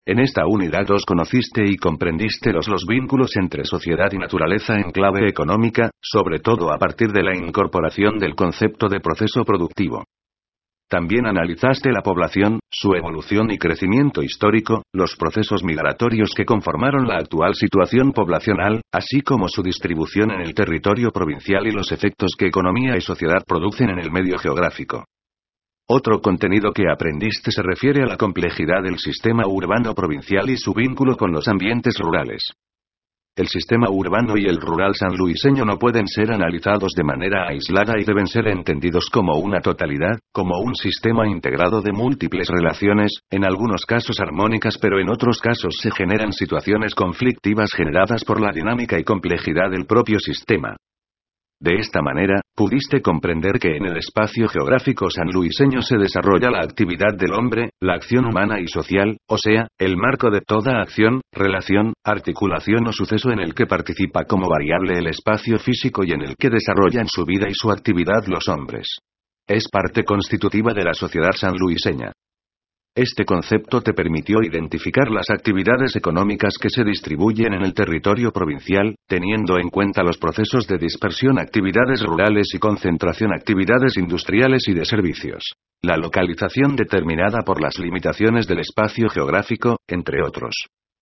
En esta unidad 2 conociste y comprendiste los vínculos entre sociedad y naturaleza en clave económica, sobre todo a partir de la incorporación del concepto de proceso productivo. También analizaste la población, su evolución y crecimiento histórico, los procesos migratorios que conformaron la actual situación poblacional, así como su distribución en el territorio provincial y los efectos que economía y sociedad producen en el medio geográfico. Otro contenido que aprendiste se refiere a la complejidad del sistema urbano provincial y su vínculo con los ambientes rurales. El sistema urbano y el rural sanluiseño no pueden ser analizados de manera aislada y deben ser entendidos como una totalidad, como un sistema integrado de múltiples relaciones, en algunos casos armónicas pero en otros casos se generan situaciones conflictivas generadas por la dinámica y complejidad del propio sistema. De esta manera, pudiste comprender que en el espacio geográfico sanluiseño se desarrolla la actividad del hombre, la acción humana y social, o sea, el marco de toda acción, relación, articulación o suceso en el que participa como variable el espacio físico y en el que desarrollan su vida y su actividad los hombres. Es parte constitutiva de la sociedad sanluiseña. Este concepto te permitió identificar las actividades económicas que se distribuyen en el territorio provincial, teniendo en cuenta los procesos de dispersión, actividades rurales y concentración, actividades industriales y de servicios. La localización determinada por las limitaciones del espacio geográfico, entre otros.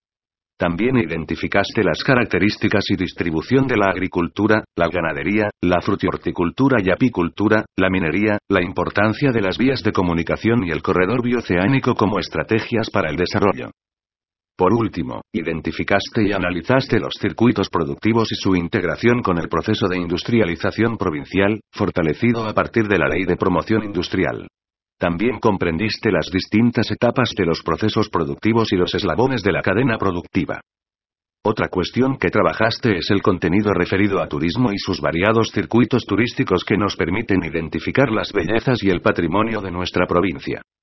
También identificaste las características y distribución de la agricultura, la ganadería, la frutihorticultura y apicultura, la minería, la importancia de las vías de comunicación y el corredor bioceánico como estrategias para el desarrollo. Por último, identificaste y analizaste los circuitos productivos y su integración con el proceso de industrialización provincial, fortalecido a partir de la Ley de Promoción Industrial. También comprendiste las distintas etapas de los procesos productivos y los eslabones de la cadena productiva. Otra cuestión que trabajaste es el contenido referido a turismo y sus variados circuitos turísticos que nos permiten identificar las bellezas y el patrimonio de nuestra provincia.